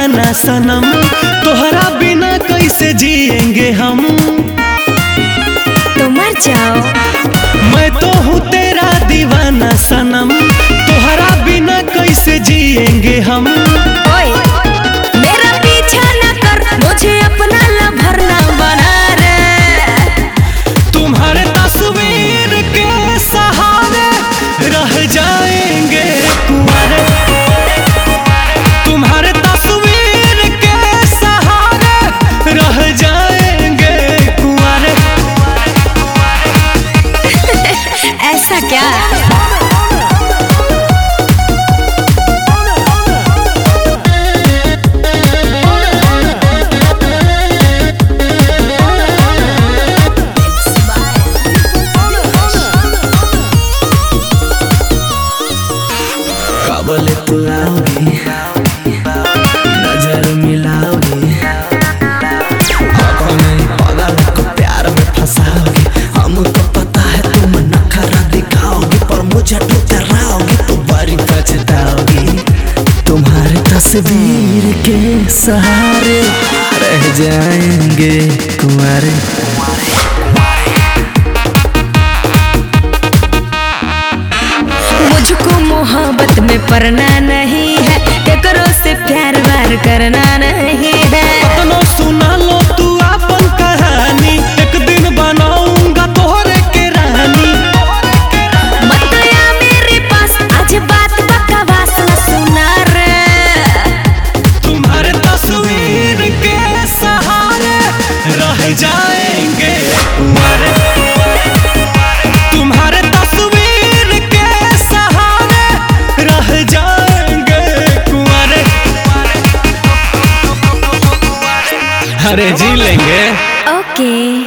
दीवाना सनम, तोहरा बिना कैसे जिएंगे हम। तो मर जाओ। मैं तो हूँ तेरा दीवाना सनम, तोहरा बिना कैसे जिएंगे हम। ओए मेरा पीछा न कर, मुझे अपना लवर ना बना रे। तुम्हारे तस्वीर के सहारे रह जाएंगे कुंवारे, तुम्हारे तस्वीर के सहारे रह जाएंगे कुंवारे। ऐसा क्या? बोले तू आओगी, नजर मिलाओगी, आँखों में पागल को प्यार में फंसाओगी। हमको पता है तुम नखरा दिखाओगी, पर मुझे ठुकराओगी तो बड़ी पछताओगी। तुम्हारे तस्वीर के सहारे रह जाएंगे कुंवारे। मुझको मोहब्बत में पड़ना नहीं है, एकरो से प्यार वार करना नहीं है। अपनो सुना लो तू अपन कहानी, एक दिन बनाऊंगा तोहरे के रानी। मत आ मेरे पास, आज बात बकवास न सुना रे। तुम्हारे तस्वीर के सहारे रह जाएंगे कुंवारे, तुम्हारे तस्वीर के सहारे रह जाएंगे कुंवारे। अरे जी लेंगे। ओके।